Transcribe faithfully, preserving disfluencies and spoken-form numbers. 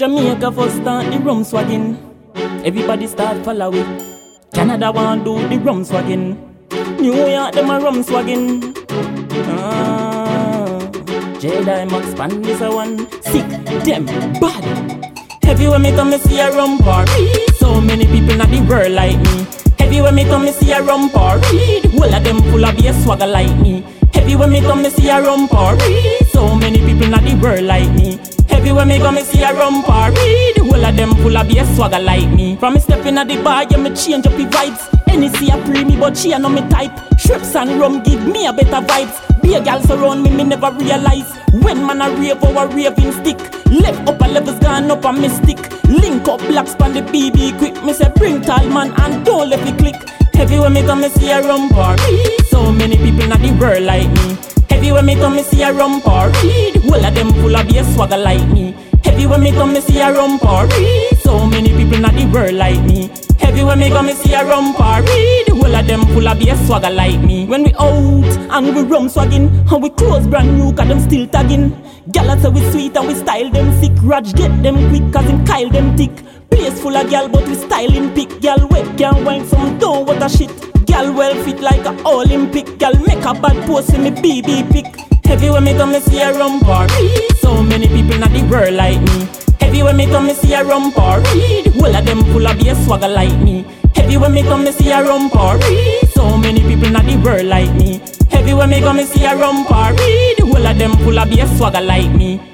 Jamaica first start the rum swagging. Everybody start follow it. Canada want do the rum swagging. New York them a rum swagging. Ah, Jedi Max pan this a one. Sick, them, bad. Everywhere me come me see a rum party. So many people in the world like me. Everywhere me come me see a rum party. The whole of them full of be swagger like me. Everywhere me come me see a rum party. So many people in the world like me. Everywhere me go me see a rum party. The whole of them full of be a swagger like me. From me stepping at the bar, yeah me change up the vibes. Any see a pre me but she a know me type. Shrips and rum give me a better vibes. Be a gal surround me, me never realize. When man a rave or a raving stick. Left upper levels gone up a mystic. Link up blacks pan the B B quick. Me say bring tall man and don't let me click. Everywhere me come me see a rum party. So many people in the world like me. Everywhere me come me see a rum party. The whole of them full of be a swagger like me. Everywhere me come me see a rum party. So many people in the world like me. Everywhere me go me see a rum party. The whole of them full of be a swagger like me. When we out and we rum swagging, and we clothes brand new cause them still tagging. Gyal say we sweet and we style them sick. Raj get them quick cause him Kyle them thick. Place full of gyal but we styling pick. Gyal wet can wine some down what a shit. Gyal well fit like a Olympic. Gyal make a bad pose in me B B pick. Everywhere me come me see a rum party. So many people in the world like me. Everywhere me come me see a rum party. The whole of them full of be a swagger like me. Everywhere me come me see a rum party. So many people in the world like me. Everywhere me come me see a rum party. The whole of them full of be a swagger like me.